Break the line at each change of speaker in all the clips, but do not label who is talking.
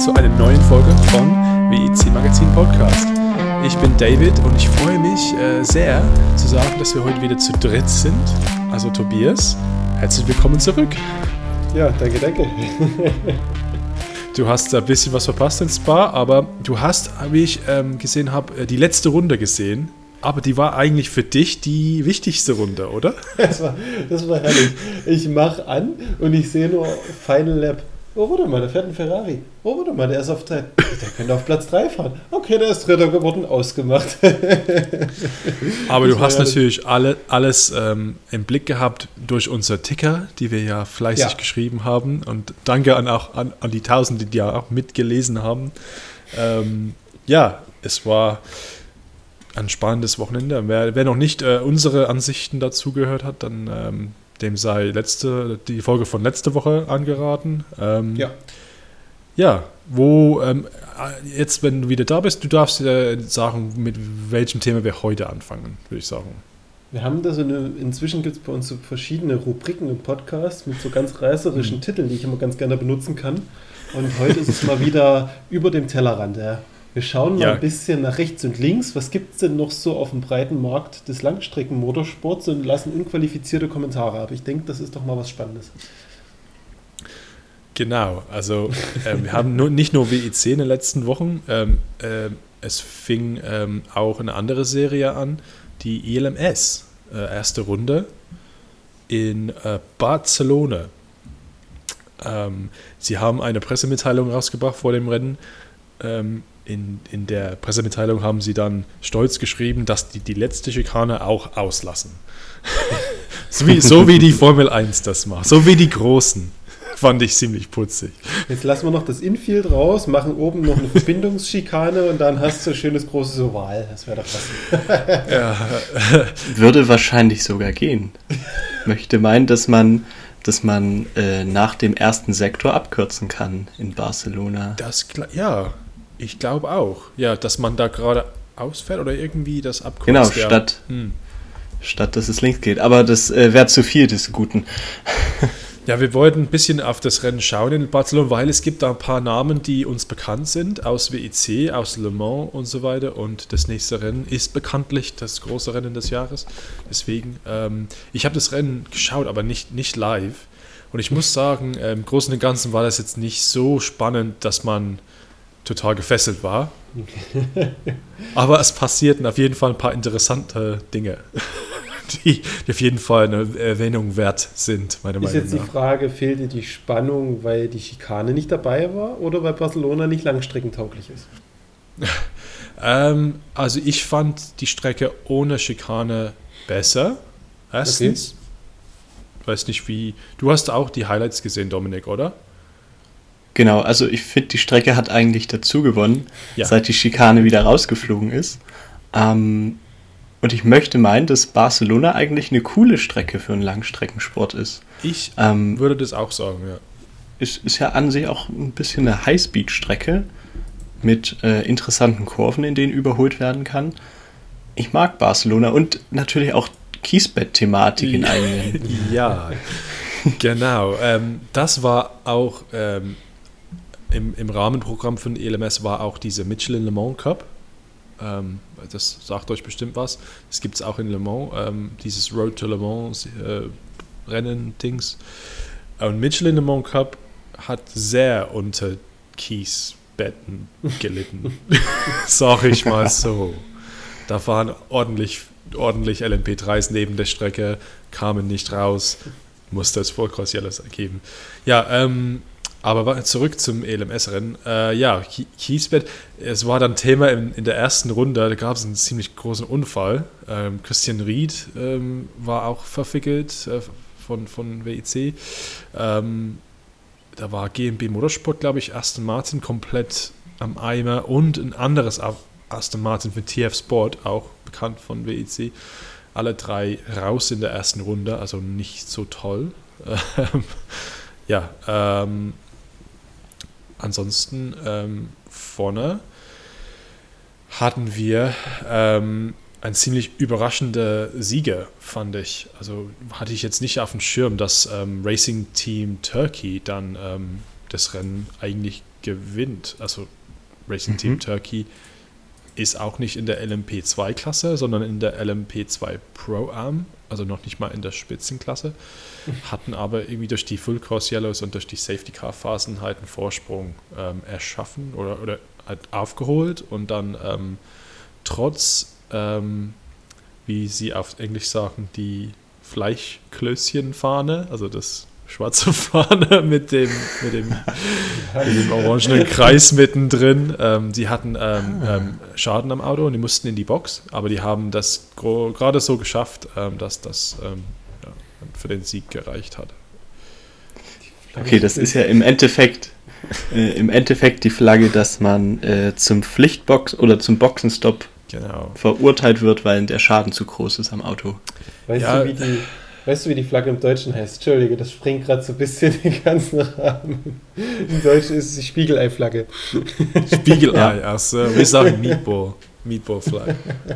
zu einer neuen Folge von WEC Magazin Podcast. Ich bin David und ich freue mich sehr zu sagen, dass wir heute wieder zu dritt sind. Also Tobias, herzlich willkommen zurück.
Ja, danke.
Du hast ein bisschen was verpasst in Spa, aber du hast, wie ich gesehen habe, die letzte Runde gesehen. Aber die war eigentlich für dich die wichtigste Runde, oder?
Das war herrlich. Ich mache an und ich sehe nur Final Lap. Oh, warte mal, da fährt ein Ferrari. Oh, warte mal, der ist auf der könnte auf Platz 3 fahren. Okay, der ist Dritter geworden, ausgemacht.
Aber du hast natürlich alles im Blick gehabt durch unser Ticker, die wir ja fleißig geschrieben haben. Und danke an die Tausende, die ja auch mitgelesen haben. Es war ein spannendes Wochenende. Wer noch nicht unsere Ansichten dazu gehört hat, dann dem sei die Folge von letzte Woche angeraten. Jetzt, wenn du wieder da bist, du darfst sagen, mit welchem Thema wir heute anfangen, würde ich sagen.
Wir haben da inzwischen gibt es bei uns so verschiedene Rubriken im Podcast mit so ganz reißerischen Titeln, die ich immer ganz gerne benutzen kann. Und heute ist es mal wieder über dem Tellerrand. Wir schauen mal ein bisschen nach rechts und links. Was gibt es denn noch so auf dem breiten Markt des Langstrecken-Motorsports und lassen unqualifizierte Kommentare ab? Ich denke, das ist doch mal was Spannendes.
Genau, also wir haben nicht nur WEC in den letzten Wochen, es fing auch eine andere Serie an, die ELMS, erste Runde in Barcelona. Sie haben eine Pressemitteilung rausgebracht vor dem Rennen. In der Pressemitteilung haben sie dann stolz geschrieben, dass die letzte Schikane auch auslassen. so wie die Formel 1 das macht, so wie die Großen. Fand ich ziemlich putzig.
Jetzt lassen wir noch das Infield raus, machen oben noch eine Verbindungsschikane und dann hast du ein schönes großes Oval. Das wäre doch was.
Würde wahrscheinlich sogar gehen. Möchte meinen, dass man nach dem ersten Sektor abkürzen kann in Barcelona.
Ich glaube auch. Ja, dass man da gerade ausfährt oder irgendwie das abkürzt.
Genau, statt dass es links geht. Aber das wäre zu viel des Guten.
Ja, wir wollten ein bisschen auf das Rennen schauen in Barcelona, weil es gibt da ein paar Namen, die uns bekannt sind, aus WEC, aus Le Mans und so weiter. Und das nächste Rennen ist bekanntlich das große Rennen des Jahres. Deswegen, ich habe das Rennen geschaut, aber nicht live. Und ich muss sagen, im Großen und Ganzen war das jetzt nicht so spannend, dass man total gefesselt war. Aber es passierten auf jeden Fall ein paar interessante Dinge, die auf jeden Fall eine Erwähnung wert sind, meiner Meinung nach.
Ist jetzt die Frage, fehlte die Spannung, weil die Schikane nicht dabei war oder weil Barcelona nicht langstreckentauglich ist?
Also ich fand die Strecke ohne Schikane besser. Erstens. Okay. Weiß nicht wie. Du hast auch die Highlights gesehen, Dominik, oder?
Genau, also ich finde, die Strecke hat eigentlich dazu gewonnen, seit die Schikane wieder rausgeflogen ist. Und ich möchte meinen, dass Barcelona eigentlich eine coole Strecke für einen Langstreckensport ist.
Ich würde das auch sagen, ja.
Ist ja an sich auch ein bisschen eine Highspeed-Strecke mit interessanten Kurven, in denen überholt werden kann. Ich mag Barcelona und natürlich auch Kiesbett-Thematik in einigen.
Ja, genau. Das war auch im Rahmenprogramm von ELMS war auch diese Michelin Le Mans Cup. Das sagt euch bestimmt was. Das gibt es auch in Le Mans, dieses Road to Le Mans Rennen-Dings. Und Michelin Le Mans Cup hat sehr unter Kiesbetten gelitten. Sag ich mal so. Da waren ordentlich LMP3s neben der Strecke, kamen nicht raus, musste es Vollcross-Yellows geben. Ja, aber zurück zum ELMS-Rennen. Kiesbett, es war dann Thema in der ersten Runde, da gab es einen ziemlich großen Unfall. Christian Ried war auch verwickelt von WEC. Da war GmbH Motorsport, glaube ich, Aston Martin komplett am Eimer und ein anderes Aston Martin für TF Sport, auch bekannt von WEC. Alle drei raus in der ersten Runde, also nicht so toll. Ansonsten vorne hatten wir ein ziemlich überraschender Sieger, fand ich. Also hatte ich jetzt nicht auf dem Schirm, dass Racing Team Turkey dann das Rennen eigentlich gewinnt. Also Racing Team Turkey ist auch nicht in der LMP2-Klasse, sondern in der LMP2 Pro-Am, also noch nicht mal in der Spitzenklasse, hatten aber irgendwie durch die Full Course Yellows und durch die Safety-Car-Phasen halt einen Vorsprung erschaffen oder halt aufgeholt und dann trotz, wie sie auf Englisch sagen, die Fleischklößchenfahne, also das schwarze Fahne mit dem orangenen Kreis mittendrin. Die hatten Schaden am Auto und die mussten in die Box, aber die haben das gerade so geschafft, dass das für den Sieg gereicht hat.
Okay, das ist ja im Endeffekt die Flagge, dass man zum Pflichtbox oder zum Boxenstopp verurteilt wird, weil der Schaden zu groß ist am Auto.
Weißt du, wie die Flagge im Deutschen heißt? Entschuldige, das springt gerade so ein bisschen den ganzen Rahmen. Im Deutschen ist es die Spiegelei-Flagge.
Spiegelei, also wir sagen Meatball. Meatball-Flagge.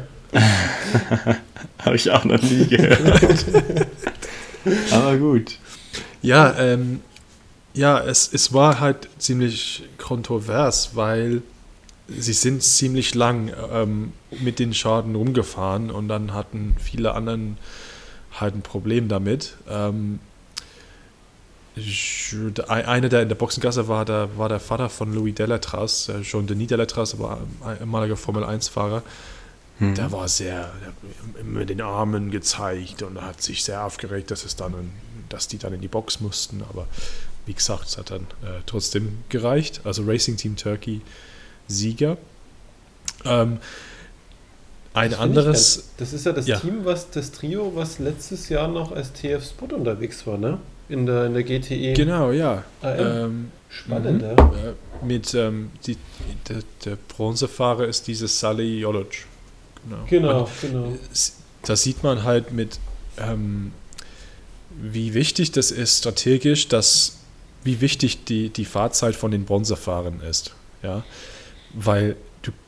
Habe ich auch noch nie gehört. Aber gut.
Ja, es war halt ziemlich kontrovers, weil sie sind ziemlich lang mit den Schaden rumgefahren und dann hatten viele anderen halt ein Problem damit. Einer, der in der Boxengasse war der Vater von Louis Delatraz, Jean-Denis Delatraz, war ein ehemaliger Formel-1-Fahrer. Der war der hat mit den Armen gezeigt und hat sich sehr aufgeregt, dass die dann in die Box mussten. Aber wie gesagt, es hat dann trotzdem gereicht. Also Racing Team Turkey Sieger.
Das ist ja das Team, das Trio, was letztes Jahr noch als TF Sport unterwegs war, ne? In der GTE.
Genau, ja.
Spannend,
der Bronzefahrer ist dieses Sally Jolic.
Genau.
Da sieht man halt wie wichtig das ist strategisch, wie wichtig die Fahrzeit von den Bronzefahrern ist. Ja? Weil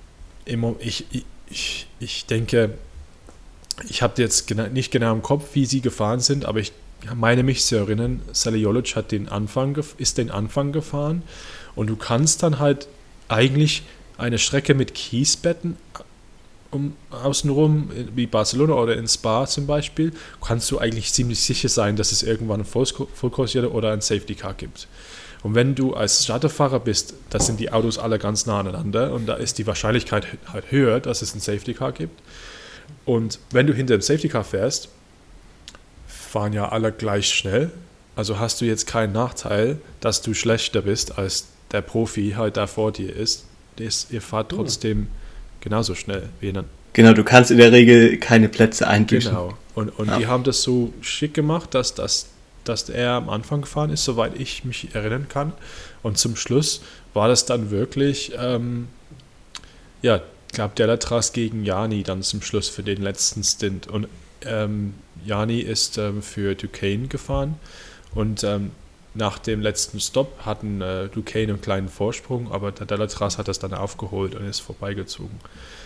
ich denke, ich habe jetzt nicht genau im Kopf, wie sie gefahren sind, aber ich meine mich zu erinnern, Sally Jolic ist den Anfang gefahren und du kannst dann halt eigentlich eine Strecke mit Kiesbetten außenrum, wie Barcelona oder in Spa zum Beispiel, kannst du eigentlich ziemlich sicher sein, dass es irgendwann ein Full-Course oder ein Safety Car gibt. Und wenn du als Starterfahrer bist, da sind die Autos alle ganz nah aneinander und da ist die Wahrscheinlichkeit halt höher, dass es ein Safety Car gibt. Und wenn du hinter dem Safety Car fährst, fahren ja alle gleich schnell. Also hast du jetzt keinen Nachteil, dass du schlechter bist, als der Profi halt da vor dir ist. Ihr fahrt trotzdem genauso schnell wie dann.
Genau, du kannst in der Regel keine Plätze einbüßen.
Genau. Und die haben das so schick gemacht, dass er am Anfang gefahren ist, soweit ich mich erinnern kann. Und zum Schluss war das dann wirklich, ich glaube, Delatraz gegen Jani dann zum Schluss für den letzten Stint. Und Jani ist für Duquesne gefahren und nach dem letzten Stopp hatten Duquesne einen kleinen Vorsprung, aber der Delatraz hat das dann aufgeholt und ist vorbeigezogen.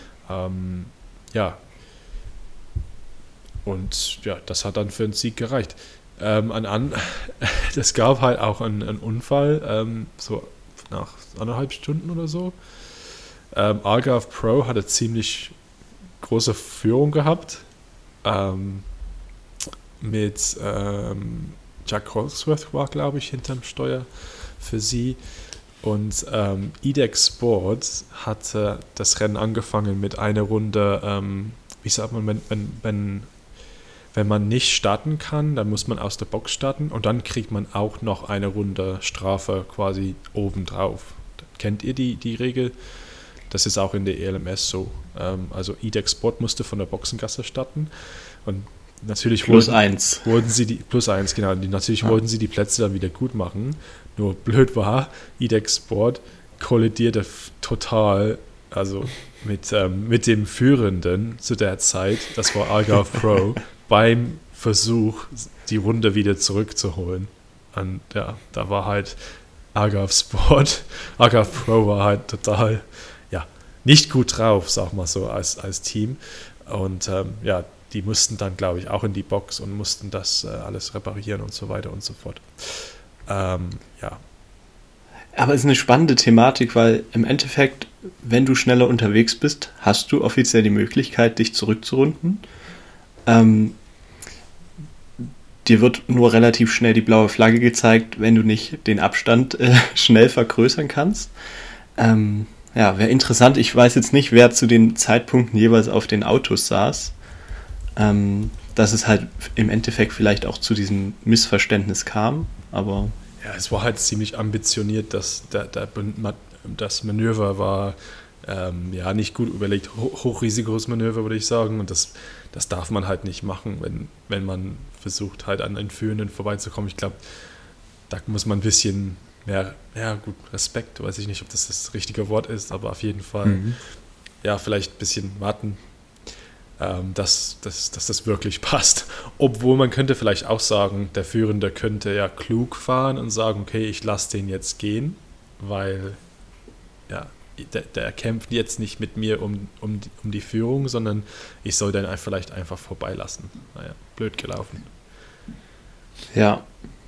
Und das hat dann für einen Sieg gereicht. Es gab halt auch einen Unfall, so nach 1,5 Stunden oder so. Algarve Pro hatte ziemlich große Führung gehabt mit Jack Holsworth war, glaube ich, hinterm Steuer für sie. Und IDEX Sport hatte das Rennen angefangen mit einer Runde, wie sagt man, wenn man nicht starten kann, dann muss man aus der Box starten und dann kriegt man auch noch eine Runde Strafe quasi obendrauf. Kennt ihr die Regel? Das ist auch in der ELMS so. Also IDEX Sport musste von der Boxengasse starten und natürlich wollten sie die plus 1, genau. Wollten sie die Plätze dann wieder gut machen. Nur blöd war, IDEX Sport kollidierte total, also mit dem Führenden zu der Zeit, das war Algarve Pro, beim Versuch, die Runde wieder zurückzuholen. Und ja, da war halt Algarve Pro war halt total, nicht gut drauf, sag mal so, als Team. Und die mussten dann, glaube ich, auch in die Box und mussten das alles reparieren und so weiter und so fort.
Aber es ist eine spannende Thematik, weil im Endeffekt, wenn du schneller unterwegs bist, hast du offiziell die Möglichkeit, dich zurückzurunden. Dir wird nur relativ schnell die blaue Flagge gezeigt, wenn du nicht den Abstand schnell vergrößern kannst. Ja, wäre interessant. Ich weiß jetzt nicht, wer zu den Zeitpunkten jeweils auf den Autos saß. Dass es halt im Endeffekt vielleicht auch zu diesem Missverständnis kam, aber...
Ja, es war halt ziemlich ambitioniert, dass das Manöver war nicht gut überlegt, Hochrisikosmanöver, würde ich sagen, und das darf man halt nicht machen, wenn man versucht, halt an den Führenden vorbeizukommen. Ich glaube, da muss man ein bisschen mehr, Respekt, weiß ich nicht, ob das richtige Wort ist, aber auf jeden Fall, vielleicht ein bisschen warten, dass das wirklich passt. Obwohl man könnte vielleicht auch sagen, der Führende könnte ja klug fahren und sagen, okay, ich lasse den jetzt gehen, weil der kämpft jetzt nicht mit mir um die Führung, sondern ich soll den vielleicht einfach vorbeilassen. Naja, blöd gelaufen.
Ja.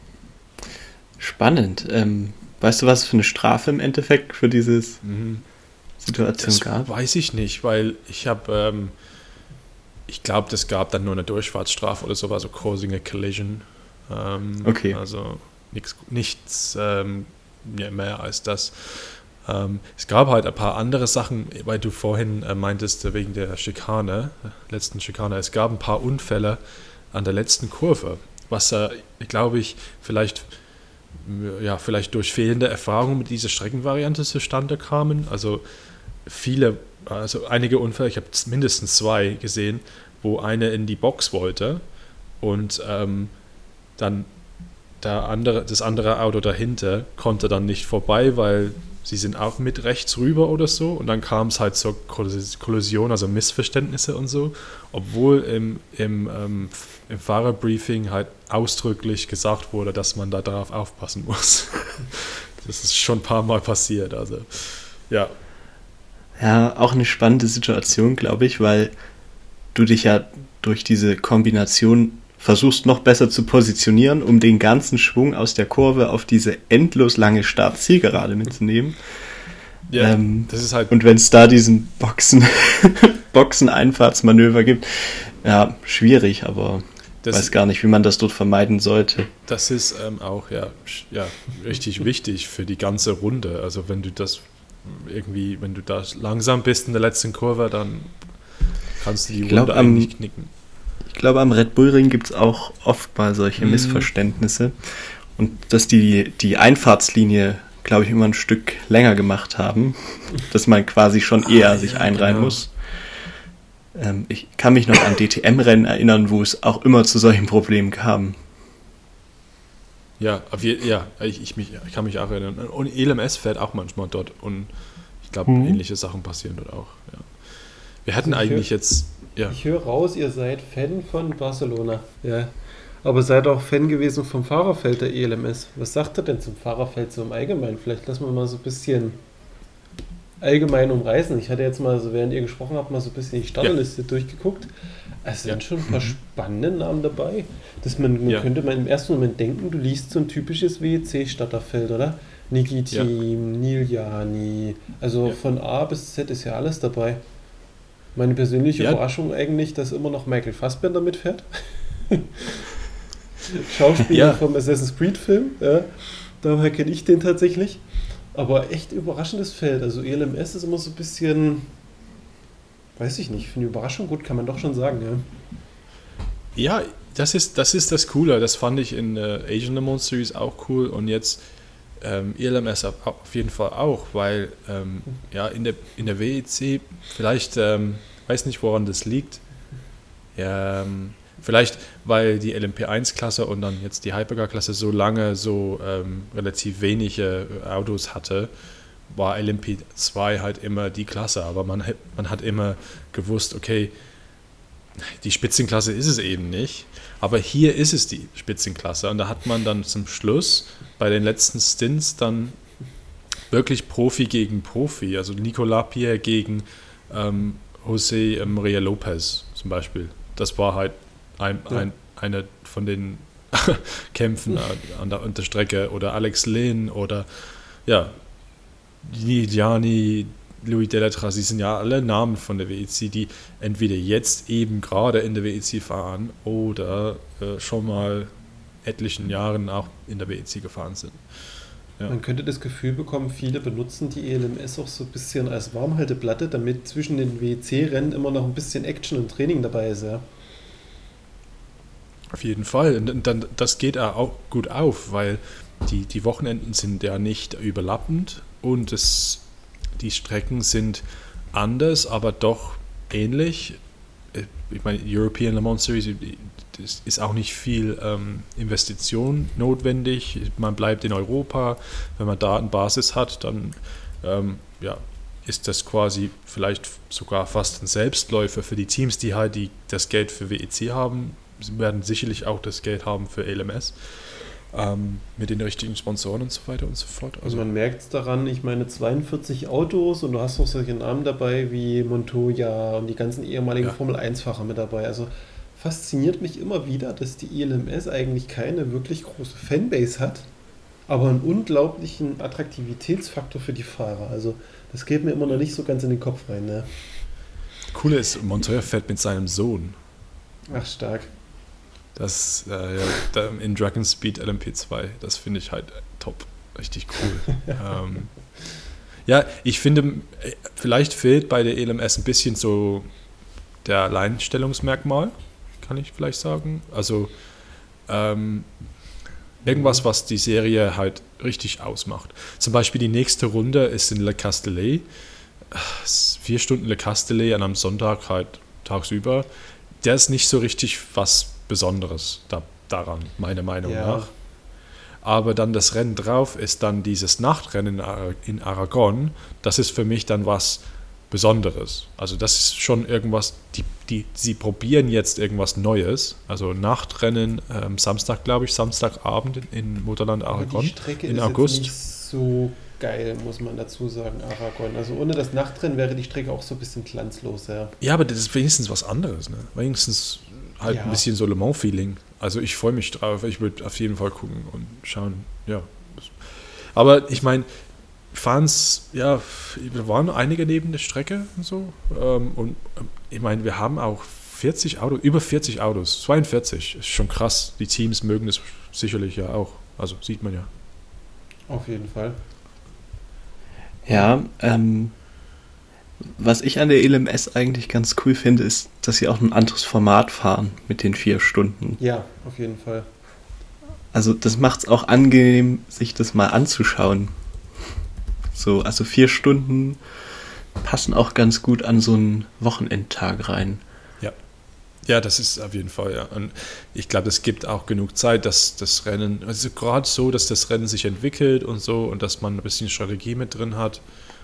Spannend. Weißt du, was für eine Strafe im Endeffekt für diese Situation gab?
Das weiß ich nicht, weil ich glaube, das gab dann nur eine Durchfahrtsstrafe oder so, also causing a collision.
Okay.
Also nichts mehr als das. Es gab halt ein paar andere Sachen, weil du vorhin meintest, wegen der letzten Schikane, es gab ein paar Unfälle an der letzten Kurve, was, glaube ich, vielleicht durch fehlende Erfahrung mit dieser Streckenvariante zustande kamen. Also einige Unfälle, ich habe mindestens 2 gesehen, wo eine in die Box wollte und dann das andere Auto dahinter konnte dann nicht vorbei, weil sie sind auch mit rechts rüber oder so, und dann kam es halt zur Kollision, also Missverständnisse und so, obwohl im Fahrerbriefing halt ausdrücklich gesagt wurde, dass man da darauf aufpassen muss. Das ist schon ein paar Mal passiert, also ja.
Ja, auch eine spannende Situation, glaube ich, weil du dich ja durch diese Kombination versuchst noch besser zu positionieren, um den ganzen Schwung aus der Kurve auf diese endlos lange Start-Zielgerade mitzunehmen.
Ja, das ist halt.
Und wenn es da diesen Boxen-Einfahrtsmanöver gibt, ja, schwierig, aber ich weiß gar nicht, wie man das dort vermeiden sollte.
Das ist auch richtig wichtig für die ganze Runde. Also wenn du da langsam bist in der letzten Kurve, dann kannst du die Runde eigentlich knicken.
Ich glaube, am Red Bull Ring gibt es auch oft mal solche Missverständnisse. Und dass die Einfahrtslinie, glaube ich, immer ein Stück länger gemacht haben, dass man quasi schon eher sich einreihen muss. Ich kann mich noch an DTM-Rennen erinnern, wo es auch immer zu solchen Problemen kam.
Ja, ich kann mich auch erinnern. Und ELMS fährt auch manchmal dort und ich glaube, ähnliche Sachen passieren dort auch. Ja. Wir hatten jetzt... Ja.
Ich höre raus, ihr seid Fan von Barcelona. Ja. Aber seid auch Fan gewesen vom Fahrerfeld der ELMS. Was sagt ihr denn zum Fahrerfeld so im Allgemeinen? Vielleicht lassen wir mal so ein bisschen allgemein umreißen. Ich hatte jetzt mal, so während ihr gesprochen habt, mal so ein bisschen die Starterliste durchgeguckt. Es sind schon ein paar spannende Namen dabei. Dass man könnte im ersten Moment denken, du liest so ein typisches WEC-Starterfeld, oder? Niki Team, Niljani. Also von A bis Z ist ja alles dabei. Meine persönliche Überraschung eigentlich, dass immer noch Michael Fassbender mitfährt. Schauspieler vom Assassin's Creed Film. Ja. Daher kenne ich den tatsächlich. Aber echt überraschendes Feld. Also ELMS ist immer so ein bisschen, weiß ich nicht, für eine Überraschung gut, kann man doch schon sagen.
Ja, das ist das Coole. Das fand ich in der Asian Le Mans Series auch cool. Und jetzt ELMS auf jeden Fall auch, weil in der WEC vielleicht, weiß nicht, woran das liegt, vielleicht weil die LMP1-Klasse und dann jetzt die Hypercar-Klasse so lange so relativ wenige Autos hatte, war LMP2 halt immer die Klasse, aber man hat immer gewusst, okay, die Spitzenklasse ist es eben nicht, aber hier ist es die Spitzenklasse und da hat man dann zum Schluss bei den letzten Stints dann wirklich Profi gegen Profi, also Nico Lapierre gegen José María López zum Beispiel. Das war halt eine von den Kämpfen an der Strecke, oder Alex Lynn oder ja, Gianni, Louis Delatraz, die sind ja alle Namen von der WEC, die entweder jetzt eben gerade in der WEC fahren oder schon mal etlichen Jahren auch in der WEC gefahren sind. Ja.
Man könnte das Gefühl bekommen, viele benutzen die ELMS auch so ein bisschen als Warmhalteplatte, damit zwischen den WEC-Rennen immer noch ein bisschen Action und Training dabei ist. Ja.
Auf jeden Fall. Und dann, das geht auch gut auf, weil die Wochenenden sind ja nicht überlappend und die Strecken sind anders, aber doch ähnlich. Ich meine, European Le Mans Series, es ist auch nicht viel Investition notwendig. Man bleibt in Europa. Wenn man da eine Basis hat, dann ist das quasi vielleicht sogar fast ein Selbstläufer für die Teams, die halt das Geld für WEC haben. Sie werden sicherlich auch das Geld haben für LMS. Mit den richtigen Sponsoren und so weiter und so fort.
Also man merkt es daran, ich meine 42 Autos und du hast noch solche Namen dabei wie Montoya und die ganzen ehemaligen Formel-1-Fahrer mit dabei. Also fasziniert mich immer wieder, dass die ELMS eigentlich keine wirklich große Fanbase hat, aber einen unglaublichen Attraktivitätsfaktor für die Fahrer. Also das geht mir immer noch nicht so ganz in den Kopf rein. Ne?
Coole ist, Montoya fährt mit seinem Sohn.
Ach, stark.
Das in Dragon Speed LMP2, das finde ich halt top, richtig cool. Ja, ich finde, vielleicht fehlt bei der ELMS ein bisschen so der Alleinstellungsmerkmal, kann ich vielleicht sagen. Also irgendwas, was die Serie halt richtig ausmacht. Zum Beispiel die nächste Runde ist in Le Castellet. 4 Stunden Le Castellet an einem Sonntag halt tagsüber. Der ist nicht so richtig was Besonderes daran, meiner Meinung nach. Aber dann das Rennen drauf ist dann dieses Nachtrennen in Aragon. Das ist für mich dann was Besonderes. Also das ist schon irgendwas, sie probieren jetzt irgendwas Neues. Also Nachtrennen Samstag, glaube ich, Samstagabend in Mutterland Aragon.
Die Strecke
in
ist
August.
Jetzt nicht so geil, muss man dazu sagen, Aragon. Also ohne das Nachtrennen wäre die Strecke auch so ein bisschen glanzlos. Ja,
aber das ist wenigstens was anderes. Ne? Wenigstens halt ein bisschen so Le Mans-Feeling. Also ich freue mich drauf. Ich würde auf jeden Fall gucken und schauen. Ja. Aber ich meine, wir waren einige neben der Strecke und so. Und ich meine, wir haben auch 40 Autos, über 40 Autos, 42. Ist schon krass. Die Teams mögen das sicherlich ja auch. Also sieht man ja.
Auf jeden Fall.
Ja, was ich an der ELMS eigentlich ganz cool finde, ist, dass sie auch ein anderes Format fahren mit den 4 Stunden.
Ja, auf jeden Fall.
Also das macht es auch angenehm, sich das mal anzuschauen. So, also 4 Stunden passen auch ganz gut an so einen Wochenendtag rein.
Ja, das ist auf jeden Fall, ja. Und ich glaube, es gibt auch genug Zeit, dass das Rennen, also gerade so, dass das Rennen sich entwickelt und so und dass man ein bisschen Strategie mit drin hat.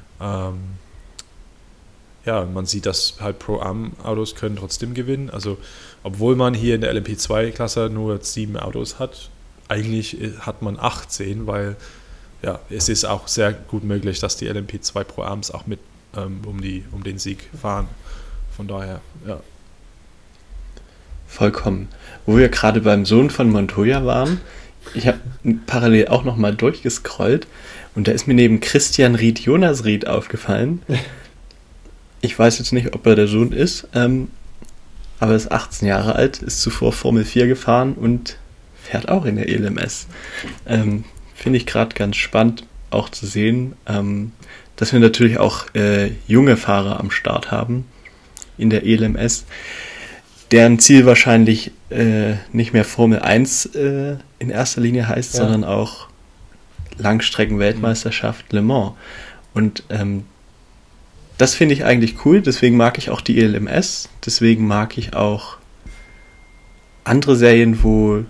Man sieht, dass halt Pro-Am-Autos können trotzdem gewinnen. Also, obwohl man hier in der LMP2-Klasse nur 7 Autos hat, eigentlich hat man 18, weil es ist auch sehr gut möglich, dass die LMP2 Pro-Ams auch mit um den Sieg fahren. Von daher, ja.
Vollkommen. Wo wir gerade beim Sohn von Montoya waren, ich habe parallel auch nochmal durchgescrollt und da ist mir neben Christian Ried Jonas Ried aufgefallen. Ich weiß jetzt nicht, ob er der Sohn ist, aber er ist 18 Jahre alt, ist zuvor Formel 4 gefahren und fährt auch in der ELMS. Finde ich gerade ganz spannend auch zu sehen, dass wir natürlich auch junge Fahrer am Start haben in der ELMS, deren Ziel wahrscheinlich nicht mehr Formel 1 in erster Linie heißt, sondern auch Langstrecken-Weltmeisterschaft Le Mans. Und das finde ich eigentlich cool, deswegen mag ich auch die ELMS, deswegen mag ich auch andere Serien, wo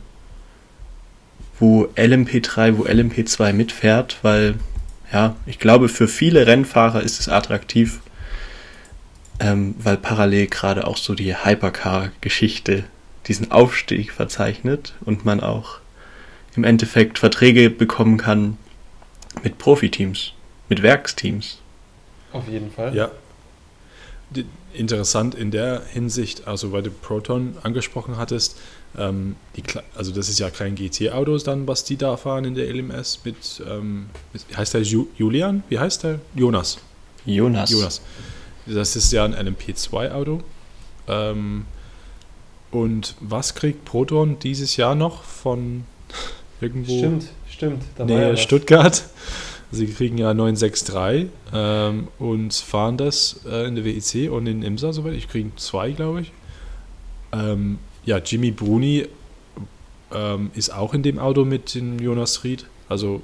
LMP3, wo LMP2 mitfährt, weil ich glaube, für viele Rennfahrer ist es attraktiv, weil parallel gerade auch so die Hypercar-Geschichte diesen Aufstieg verzeichnet und man auch im Endeffekt Verträge bekommen kann mit Profiteams, mit Werksteams.
Auf jeden Fall.
Ja. interessant in der Hinsicht, also weil du Proton angesprochen hattest, also das ist ja kein GT-Autos dann, was die da fahren in der LMS mit heißt der Julian? Wie heißt der? Jonas. Das ist ja ein LMP2-Auto. Und was kriegt Proton dieses Jahr noch von irgendwo?
Stimmt.
Nähe Stuttgart. Sie kriegen ja 963 und fahren das in der WEC und in IMSA, soweit ich kriegen 2, glaube ich. Jimmy Bruni ist auch in dem Auto mit dem Jonas Ried. Also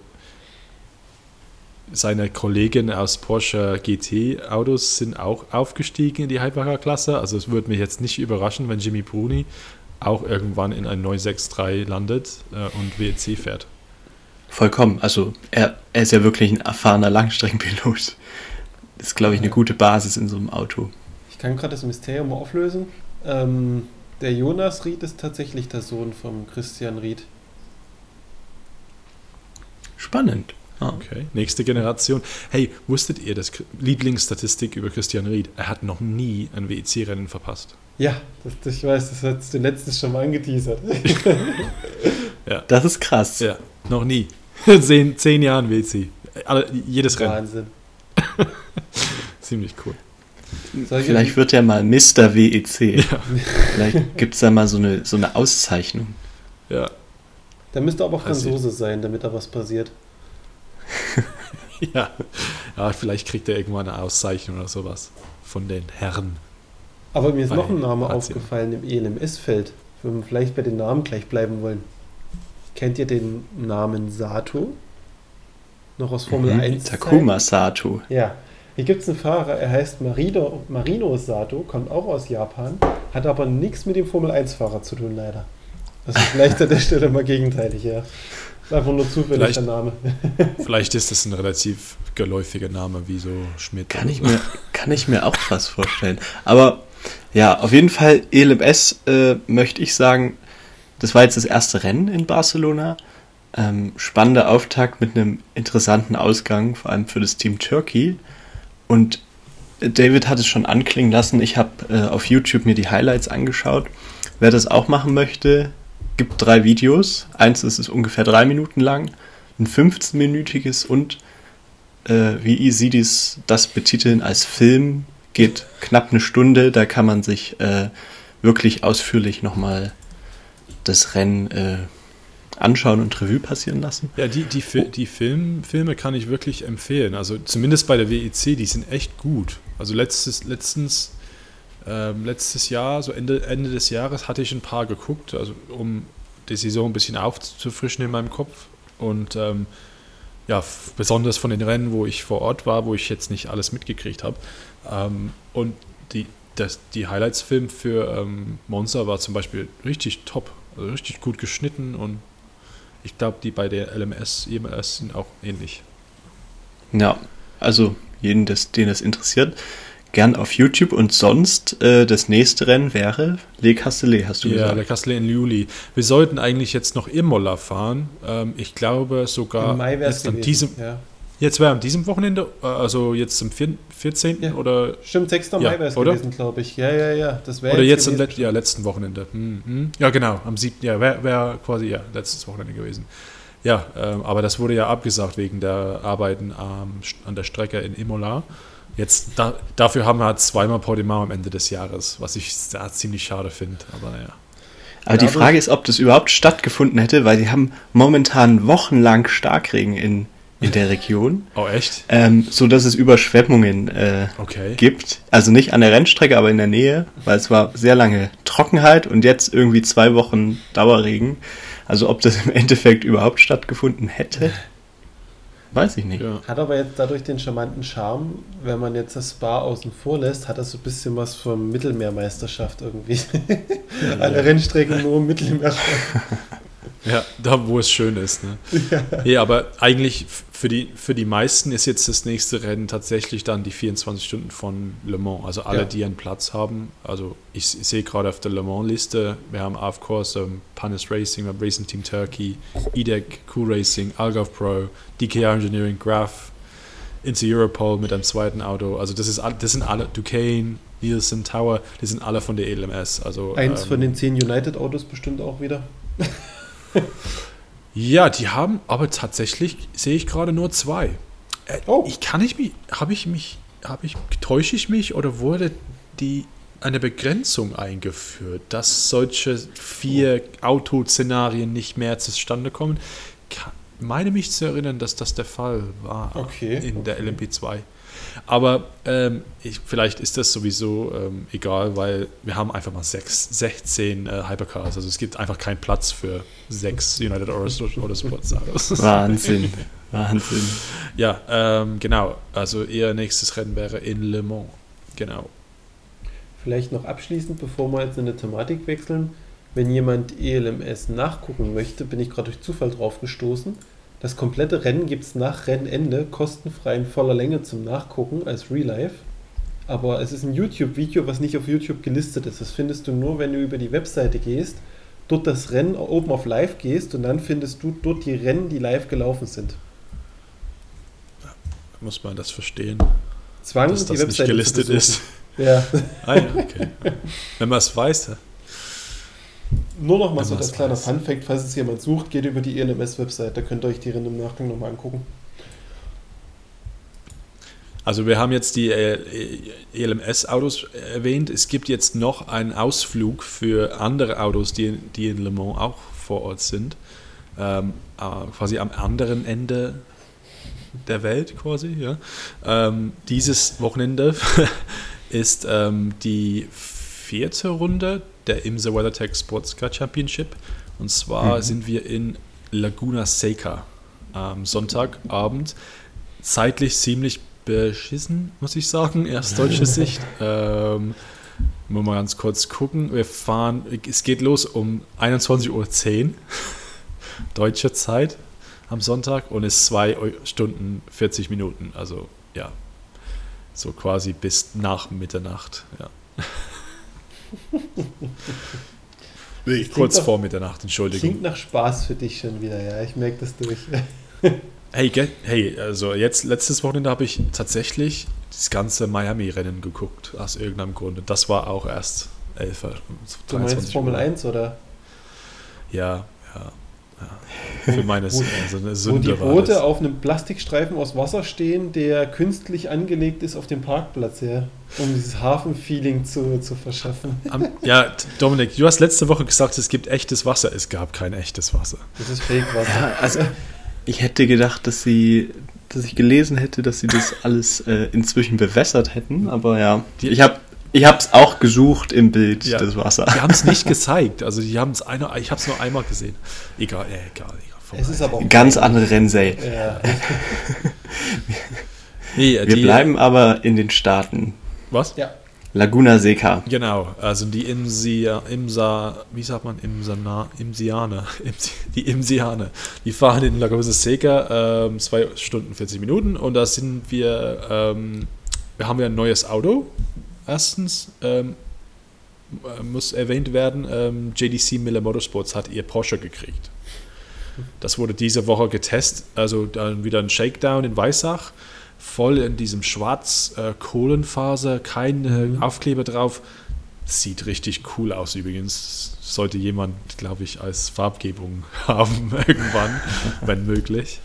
seine Kollegen aus Porsche GT-Autos sind auch aufgestiegen in die Hypercar-Klasse. Also es würde mich jetzt nicht überraschen, wenn Jimmy Bruni auch irgendwann in ein 963 landet und WEC fährt.
Vollkommen. Also er ist ja wirklich ein erfahrener Langstreckenpilot. Das ist, glaube ich, eine gute Basis in so einem Auto.
Ich kann gerade das Mysterium mal auflösen. Der Jonas Ried ist tatsächlich der Sohn von Christian Ried.
Spannend.
Okay, nächste Generation. Hey, wusstet ihr, das Lieblingsstatistik über Christian Ried? Er hat noch nie ein WEC-Rennen verpasst.
Ja, ich weiß, das hat du letztens schon mal angeteasert.
Ja. Das ist krass.
Ja, noch nie. 10 Jahren WEC. Jedes Rennen.
Wahnsinn.
Ziemlich cool.
Vielleicht wird er mal Mr. WEC. Ja. Vielleicht gibt es da mal so eine Auszeichnung.
Ja.
Der müsste aber Franzose sein, damit da was passiert.
Ja, vielleicht kriegt er irgendwann eine Auszeichnung oder sowas von den Herren.
Aber mir ist noch ein Name aufgefallen im ELMS-Feld, wenn wir vielleicht bei den Namen gleich bleiben wollen. Kennt ihr den Namen Sato? Noch aus Formel 1?
Takuma Sato.
Ja, hier gibt es einen Fahrer, er heißt Marino Sato, kommt auch aus Japan, hat aber nichts mit dem Formel 1-Fahrer zu tun, leider. Also vielleicht an der Stelle mal gegenteilig, ja. Das ist einfach nur zufällig der Name. Vielleicht
ist das ein relativ geläufiger Name, wie so Schmidt.
Kann ich mir auch fast vorstellen. Aber ja, auf jeden Fall ELMS möchte ich sagen, das war jetzt das erste Rennen in Barcelona. Spannender Auftakt mit einem interessanten Ausgang, vor allem für das Team Turkey. Und David hat es schon anklingen lassen, ich habe auf YouTube mir die Highlights angeschaut. Wer das auch machen möchte, gibt 3 Videos. Eins ist ungefähr 3 Minuten lang, ein 15-minütiges und wie sie das betiteln als Film, geht knapp eine Stunde. Da kann man sich wirklich ausführlich nochmal das Rennen anschauen und Revue passieren lassen.
Ja, die Filme kann ich wirklich empfehlen. Also zumindest bei der WEC, die sind echt gut. Also letztes Jahr, so Ende des Jahres, hatte ich ein paar geguckt, also um die Saison ein bisschen aufzufrischen in meinem Kopf. Und besonders von den Rennen, wo ich vor Ort war, wo ich jetzt nicht alles mitgekriegt habe. Und die Highlights-Film für Monza war zum Beispiel richtig top, also richtig gut geschnitten und ich glaube, die bei der LMS sind auch ähnlich.
Ja, also jeden, den das interessiert, gern auf YouTube. Und sonst, das nächste Rennen wäre Le Castellet, hast du gesagt?
Ja, Le Castellet im Juli. Wir sollten eigentlich jetzt noch Imola fahren. Ich glaube sogar
im Mai
jetzt an diesem, jetzt wäre an diesem Wochenende, also jetzt am 14.
Ja.
Oder?
Stimmt, 6. Mai wäre es gewesen, glaube ich. Ja. Das
oder jetzt am letzten Wochenende. Ja, genau, am 7. Ja, wäre quasi letztes Wochenende gewesen. Ja, aber das wurde ja abgesagt wegen der Arbeiten an der Strecke in Imola. Jetzt dafür haben wir halt 2-mal Portimao am Ende des Jahres, was ich ziemlich schade finde. Aber naja.
Aber die Frage ist, ob das überhaupt stattgefunden hätte, weil die haben momentan wochenlang Starkregen in der Region.
Oh, echt?
So dass es Überschwemmungen gibt. Also nicht an der Rennstrecke, aber in der Nähe, weil es war sehr lange Trockenheit und jetzt irgendwie 2 Wochen Dauerregen. Also ob das im Endeffekt überhaupt stattgefunden hätte, weiß ich nicht.
Ja. Hat aber jetzt dadurch den charmanten Charme, wenn man jetzt das Spa außen vor lässt, hat das so ein bisschen was von Mittelmeermeisterschaft irgendwie. Alle Rennstrecken nur im Mittelmeer.
Ja, da wo es schön ist. Ne? Ja, aber eigentlich für die meisten ist jetzt das nächste Rennen tatsächlich dann die 24 Stunden von Le Mans. Also alle, die einen Platz haben. Also ich sehe gerade auf der Le Mans-Liste, wir haben of course Panis Racing, wir haben Racing Team Turkey, EDEC, Cool Racing, Algarve Pro, DKR Engineering, Graf, Inter Europol mit einem zweiten Auto. Also das sind alle, Duquesne, Nielsen Tower, die sind alle von der ELMS. Also,
Eins von den 10 United-Autos bestimmt auch wieder.
Ja, die haben, aber tatsächlich sehe ich gerade nur 2. Täusche ich mich oder wurde eine Begrenzung eingeführt, dass solche 4 Autoszenarien nicht mehr zustande kommen? Meine mich zu erinnern, dass das der Fall war in der LMP2. Aber vielleicht ist das sowieso egal, weil wir haben einfach mal 16 Hypercars. Also es gibt einfach keinen Platz für 6 United Autosports Autos.
Wahnsinn.
Ja, genau. Also ihr nächstes Rennen wäre in Le Mans. Genau.
Vielleicht noch abschließend, bevor wir jetzt in eine Thematik wechseln. Wenn jemand ELMS nachgucken möchte, bin ich gerade durch Zufall drauf gestoßen. Das komplette Rennen gibt es nach Rennende kostenfrei in voller Länge zum Nachgucken als Real Life. Aber es ist ein YouTube-Video, was nicht auf YouTube gelistet ist. Das findest du nur, wenn du über die Webseite gehst, dort das Rennen oben auf Live gehst und dann findest du dort die Rennen, die live gelaufen sind.
Muss man das verstehen?
Zwang,
dass
die
das
Webseite
nicht gelistet ist.
Ja.
Ah ja, okay. Wenn man es weiß, ja.
Nur noch mal so als kleiner Funfact, falls es jemand sucht, geht über die ELMS-Website, da könnt ihr euch die Rennen im Nachgang nochmal angucken.
Also wir haben jetzt die ELMS-Autos erwähnt. Es gibt jetzt noch einen Ausflug für andere Autos, die in Le Mans auch vor Ort sind. Quasi am anderen Ende der Welt quasi. Ja. Dieses Wochenende ist die 4. Runde der IMSA WeatherTech Sportscar Championship. Und zwar sind wir in Laguna Seca am Sonntagabend. Zeitlich ziemlich beschissen, muss ich sagen, aus deutscher Sicht. Mal ganz kurz gucken. Es geht los um 21:10 Uhr deutsche Zeit am Sonntag und ist 2 Stunden 40 Minuten. Also ja, so quasi bis nach Mitternacht. Ja. Kurz vor Mitternacht, Entschuldigung.
Klingt nach Spaß für dich schon wieder, ja. Ich merke das durch.
Hey, also letztes Wochenende habe ich tatsächlich das ganze Miami-Rennen geguckt, aus irgendeinem Grund. Und das war auch erst 11 Uhr.
Du meinst Formel 1, oder?
Ja. Für meine
Sünde wo die Boote auf einem Plastikstreifen aus Wasser stehen, der künstlich angelegt ist auf dem Parkplatz, ja, um dieses Hafenfeeling zu verschaffen.
Ja, Dominik, du hast letzte Woche gesagt, es gibt echtes Wasser. Es gab kein echtes Wasser.
Das ist Fake-Wasser.
Ja, also ich hätte gedacht, dass ich gelesen hätte, dass sie das alles inzwischen bewässert hätten, aber ja, ich habe es auch gesucht im Bild, das Wasser.
Die haben es nicht gezeigt, also ich habe es nur einmal gesehen. Egal.
Es ist aber auch
ganz andere Rennserie.
Ja.
Wir bleiben aber in den Staaten.
Was?
Ja.
Laguna Seca.
Genau, also die Imsianer, die Imsianer, die fahren in Laguna Seca 2 Stunden 40 Minuten und da sind wir haben ein neues Auto. Erstens muss erwähnt werden, JDC Miller Motorsports hat ihr Porsche gekriegt. Das wurde diese Woche getestet, also dann wieder ein Shakedown in Weissach, voll in diesem schwarz Kohlenfaser, kein Aufkleber drauf. Sieht richtig cool aus übrigens. Sollte jemand, glaube ich, als Farbgebung haben irgendwann, wenn möglich.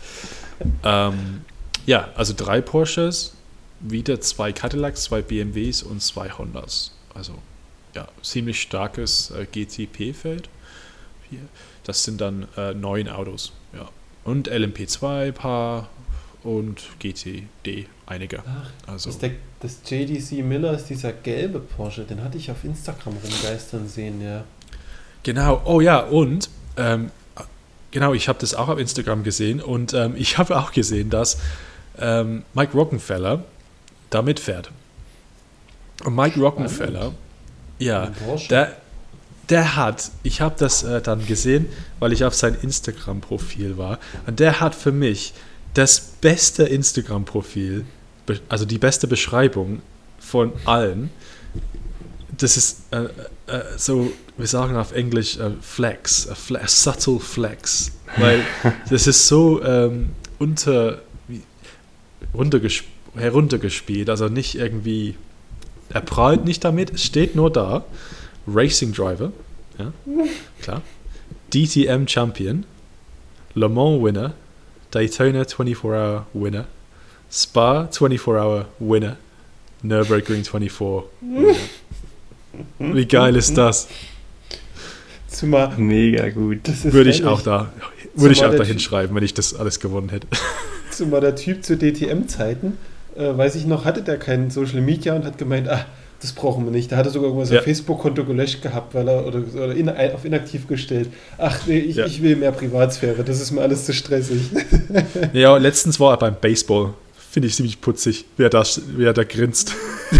Ja, also 3 Porsches, wieder 2 Cadillacs, 2 BMWs und 2 Hondas. Also ja, ziemlich starkes GTP-Feld. Das sind dann 9 Autos. Ja. Und LMP2 paar und GTD einige. Also
das JDC Miller ist dieser gelbe Porsche, den hatte ich auf Instagram rumgeistern sehen, ja.
Genau, oh ja, und genau, ich habe das auch auf Instagram gesehen und ich habe auch gesehen, dass Mike Rockenfeller da mitfährt. Und Mike Rockenfeller, ja, der hat, ich habe das dann gesehen, weil ich auf sein Instagram-Profil war, und der hat für mich das beste Instagram-Profil, also die beste Beschreibung von allen. Das ist so, wir sagen auf Englisch Flex, a subtle Flex, weil das ist so heruntergespielt, also nicht irgendwie Er prahlt nicht damit, es steht nur da. Racing Driver, ja, klar. DTM Champion, Le Mans Winner, Daytona 24-Hour Winner, Spa 24-Hour Winner, Nürburgring 24 Winner. Wie geil ist das?
Zumal,
mega gut.
Würde ich auch da hinschreiben, wenn ich das alles gewonnen hätte.
Zumal der Typ zu DTM-Zeiten, weiß ich noch, hatte der kein Social Media und hat gemeint, das brauchen wir nicht. Da hat er sogar irgendwas sein Facebook-Konto gelöscht gehabt, weil er oder auf inaktiv gestellt. Ach nee, ich will mehr Privatsphäre, das ist mir alles zu stressig.
Ja, letztens war er beim Baseball. Finde ich ziemlich putzig, wie er da grinst.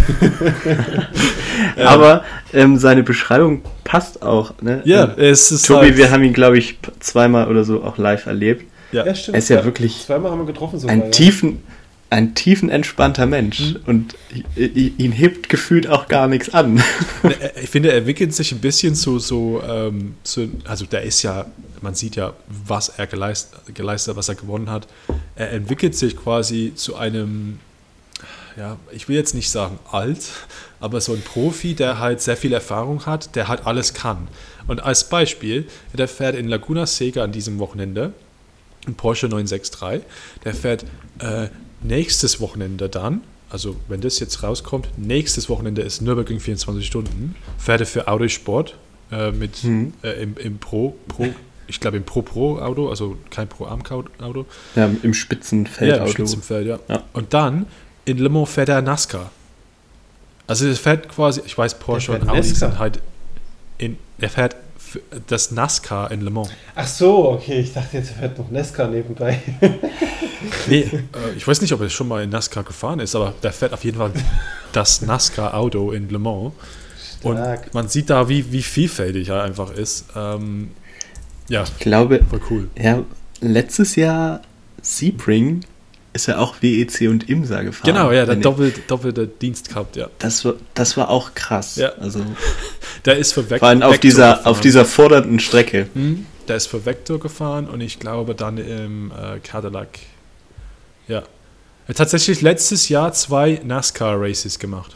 Aber seine Beschreibung passt auch. Ne?
Ja, es ist
Tobi, wir haben ihn, glaube ich, zweimal oder so auch live erlebt.
Ja, stimmt.
Er ist ja wirklich
zweimal haben wir getroffen sogar,
ein tiefenentspannter Mensch und ihn hebt gefühlt auch gar nichts an.
Ich finde, er entwickelt sich ein bisschen also der ist ja, man sieht ja, was er geleistet hat, was er gewonnen hat. Er entwickelt sich quasi zu einem, ja, ich will jetzt nicht sagen alt, aber so ein Profi, der halt sehr viel Erfahrung hat, der halt alles kann. Und als Beispiel, der fährt in Laguna Seca an diesem Wochenende, ein Porsche 963, der fährt nächstes Wochenende dann, also wenn das jetzt rauskommt, nächstes Wochenende ist Nürburgring 24 Stunden, fährt er für Autosport im Pro, ich glaube im Pro-Auto, also kein Pro-Am-Auto.
Ja, im Spitzenfeld.
Ja, im Spitzenfeld, ja. Und dann in Le Mans fährt er NASCAR. Also er fährt quasi, ich weiß, Porsche und Audi sind halt er fährt das NASCAR in Le Mans.
Ach so, okay, ich dachte jetzt, er fährt noch NASCAR nebenbei.
Nee, ich weiß nicht, ob er schon mal in NASCAR gefahren ist, aber der fährt auf jeden Fall das NASCAR-Auto in Le Mans.
Stark.
Und man sieht da, wie vielfältig er einfach ist. Ja,
ich glaube,
voll cool.
Ja, letztes Sebring ist er auch WEC und IMSA gefahren.
Genau, ja, der doppelte Dienst gehabt, ja.
Das war auch krass.
Ja.
Also,
der ist für Vector.
Vor allem auf dieser fordernden Strecke.
Der ist für Vector gefahren und ich glaube dann im Cadillac. Ja. Er hat tatsächlich letztes Jahr 2 NASCAR-Races gemacht.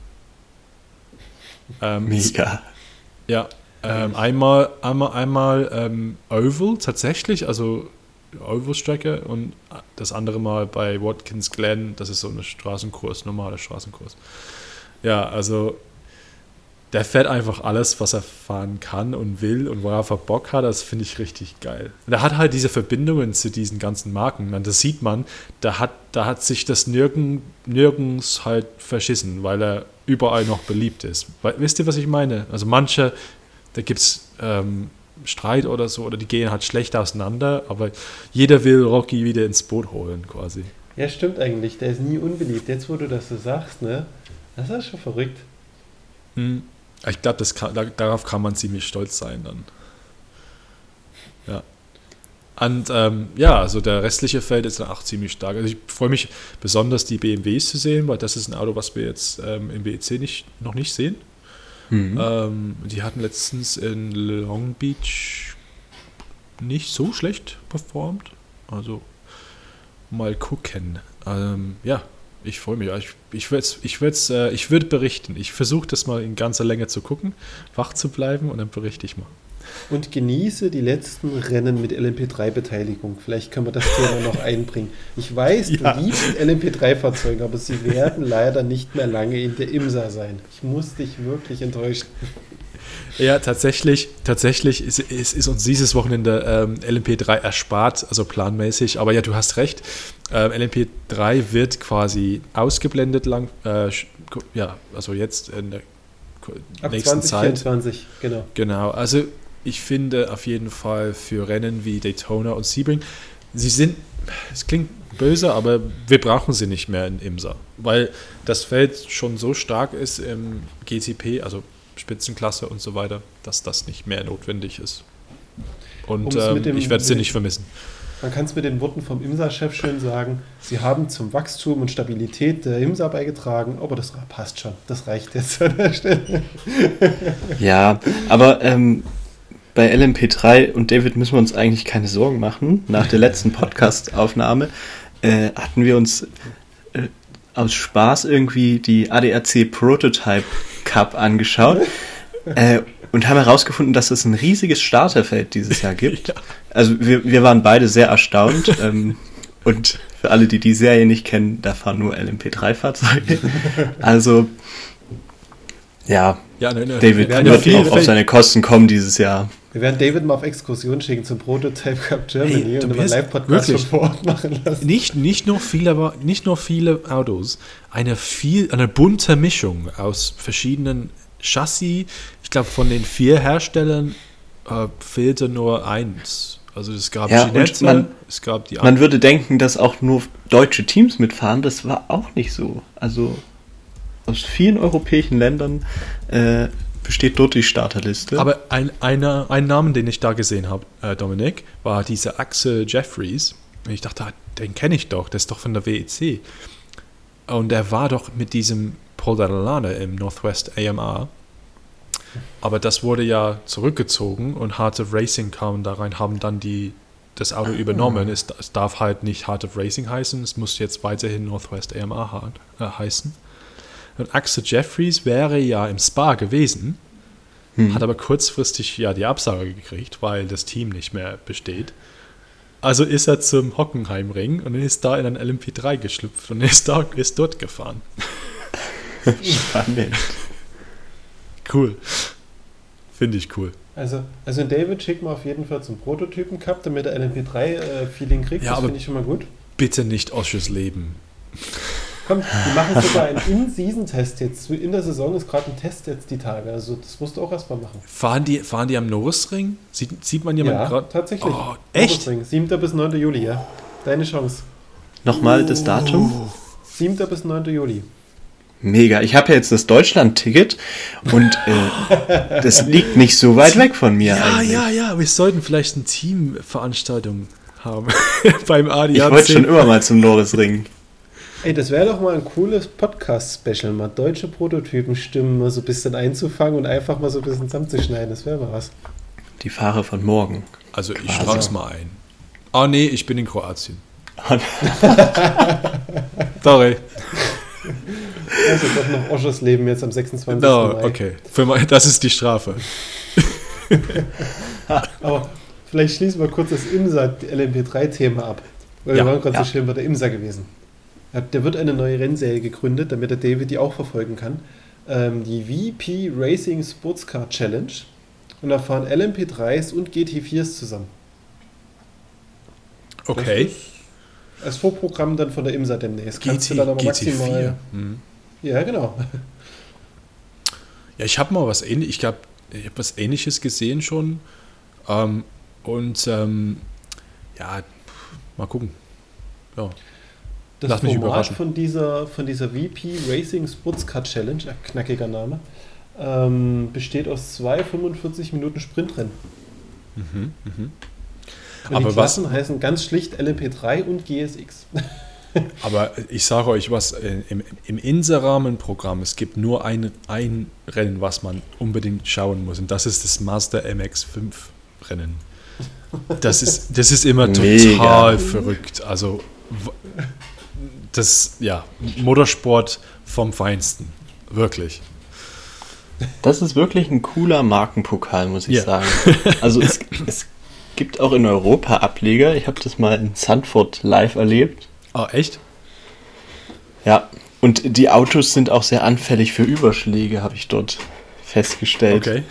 Mega.
Ja. Einmal Oval tatsächlich, also Oval-Strecke, und das andere Mal bei Watkins Glen, das ist so ein normaler Straßenkurs. Ja, also der fährt einfach alles, was er fahren kann und will und worauf er Bock hat, das finde ich richtig geil. Und er hat halt diese Verbindungen zu diesen ganzen Marken, und das sieht man, da hat sich das nirgends halt verschissen, weil er überall noch beliebt ist. Wisst ihr, was ich meine? Also manche, da gibt es Streit oder so, oder die gehen halt schlecht auseinander, aber jeder will Rocky wieder ins Boot holen, quasi.
Ja, stimmt eigentlich, der ist nie unbeliebt. Jetzt, wo du das so sagst, ne, das ist schon verrückt.
Ich glaube, darauf kann man ziemlich stolz sein dann. Ja. Und also der restliche Feld ist dann auch ziemlich stark. Also ich freue mich besonders, die BMWs zu sehen, weil das ist ein Auto, was wir jetzt im WEC noch nicht sehen. Die hatten letztens in Long Beach nicht so schlecht performt. Also mal gucken. Ja, ich freue mich. Ich würde berichten. Ich versuche das mal in ganzer Länge zu gucken, wach zu bleiben, und dann berichte ich mal.
Und genieße die letzten Rennen mit LMP3-Beteiligung. Vielleicht können wir das Thema noch einbringen. Ich weiß, du liebst LMP3-Fahrzeuge, aber sie werden leider nicht mehr lange in der IMSA sein. Ich muss dich wirklich enttäuschen.
Ja, tatsächlich ist uns dieses Wochenende LMP3 erspart, also planmäßig. Aber ja, du hast recht. LMP3 wird quasi ausgeblendet also jetzt in der nächsten Zeit.
2024, genau.
Genau, also ich finde auf jeden Fall für Rennen wie Daytona und Sebring, es klingt böse, aber wir brauchen sie nicht mehr in IMSA, weil das Feld schon so stark ist im GTP, also Spitzenklasse und so weiter, dass das nicht mehr notwendig ist. Und ich werde sie nicht vermissen.
Man kann es mit den Worten vom IMSA-Chef schön sagen, sie haben zum Wachstum und Stabilität der IMSA beigetragen, aber das passt schon, das reicht jetzt an der Stelle.
Ja, aber bei LMP3 und David müssen wir uns eigentlich keine Sorgen machen. Nach der letzten Podcast-Aufnahme hatten wir uns aus Spaß irgendwie die ADAC Prototype Cup angeschaut und haben herausgefunden, dass es ein riesiges Starterfeld dieses Jahr gibt. Ja. Also wir waren beide sehr erstaunt und für alle, die die Serie nicht kennen, da fahren nur LMP3-Fahrzeuge. Also David wird auch auf seine Kosten kommen dieses Jahr.
Wir werden David mal auf Exkursion schicken zum Prototype Cup Germany und einen Live-Podcast von vor Ort machen lassen.
Nicht nur viele Autos, eine bunte Mischung aus verschiedenen Chassis. Ich glaube, von den 4 Herstellern fehlte nur eins. Also es gab
Ginette, es gab die Man würde denken, dass auch nur deutsche Teams mitfahren. Das war auch nicht so. Also aus vielen europäischen Ländern besteht dort die Starterliste.
Aber ein Name, den ich da gesehen habe, Dominik, war dieser Axel Jeffries. Und ich dachte, den kenne ich doch, der ist doch von der WEC. Und der war doch mit diesem Paul Dall'Anna im Northwest AMR. Aber das wurde ja zurückgezogen und Heart of Racing kam da rein, haben dann das Auto übernommen. Es darf halt nicht Heart of Racing heißen, es muss jetzt weiterhin Northwest AMR heißen. Und Axel Jeffries wäre ja im Spa gewesen, hat aber kurzfristig die Absage gekriegt, weil das Team nicht mehr besteht. Also ist er zum Hockenheimring und ist da in ein LMP3 geschlüpft und ist dort gefahren.
Spannend.
Cool. Finde ich cool.
Also David schicken wir auf jeden Fall zum Prototypen Cup, damit er LMP3-Feeling kriegt.
Ja,
das finde ich schon mal gut.
Bitte nicht Osches Leben.
Komm, wir machen sogar einen In-Season-Test jetzt. In der Saison ist gerade ein Test jetzt die Tage. Also das musst du auch erstmal machen.
Fahren die am Norrisring? Sieht man jemanden gerade?
Ja, tatsächlich.
Oh, echt?
Norrisring, 7. bis 9. Juli, ja. Deine Chance.
Nochmal das Datum?
7. bis 9. Juli.
Mega. Ich habe ja jetzt das Deutschland-Ticket und das liegt nicht so weit weg von mir eigentlich.
Ja. Wir sollten vielleicht eine Teamveranstaltung haben beim ADAC.
Ich wollte schon immer mal zum Norrisring.
Ey, das wäre doch mal ein cooles Podcast-Special, mal deutsche Prototypenstimmen mal so ein bisschen einzufangen und einfach mal so ein bisschen zusammenzuschneiden. Das wäre mal was.
Die Fahrer von morgen.
Also ich trage es mal ein. Ah nee, ich bin in Kroatien. Sorry.
Also doch noch Oschers Leben jetzt am 26.
Mai. Okay, das ist die Strafe.
Aber vielleicht schließen wir kurz das IMSA-LMP3-Thema ab. Weil wir waren gerade so schön bei der IMSA gewesen. Der wird eine neue Rennserie gegründet, damit der David die auch verfolgen kann. Die VP Racing Sportscar Challenge. Und da fahren LMP3s und GT4s zusammen.
Okay.
Als Vorprogramm dann von der IMSA demnächst. Kannst du dann aber maximal... Ja, genau.
Ja, ich habe mal was Ähnliches, ich glaube, ich habe was Ähnliches gesehen schon. Mal gucken. Ja.
Das Format von dieser VP Racing Sportscar Challenge, knackiger Name, besteht aus 2 45 Minuten Sprintrennen. Und aber die Klassen heißen ganz schlicht LMP3 und GSX.
Aber ich sage euch was, im IMSA-Rahmenprogramm, es gibt nur ein Rennen, was man unbedingt schauen muss, und das ist das Mazda MX-5 Rennen. Das ist immer total verrückt. Also Motorsport vom Feinsten. Wirklich.
Das ist wirklich ein cooler Markenpokal, muss ich sagen. Also es gibt auch in Europa Ableger. Ich habe das mal in Zandvoort live erlebt.
Ah, echt?
Ja, und die Autos sind auch sehr anfällig für Überschläge, habe ich dort festgestellt.
Okay.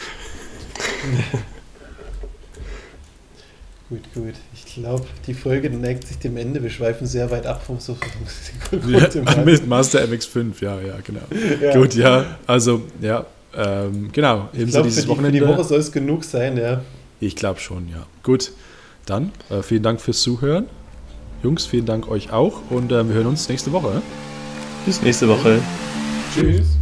Gut. Ich glaube, die Folge neigt sich dem Ende. Wir schweifen sehr weit ab vom
Mazda MX-5, ja, genau. Ja. Gut, also, genau.
Ich glaube, für die Woche soll es genug sein, ja.
Ich glaube schon, ja. Gut, dann vielen Dank fürs Zuhören. Jungs, vielen Dank euch auch und wir hören uns nächste Woche.
Bis nächste Woche.
Tschüss.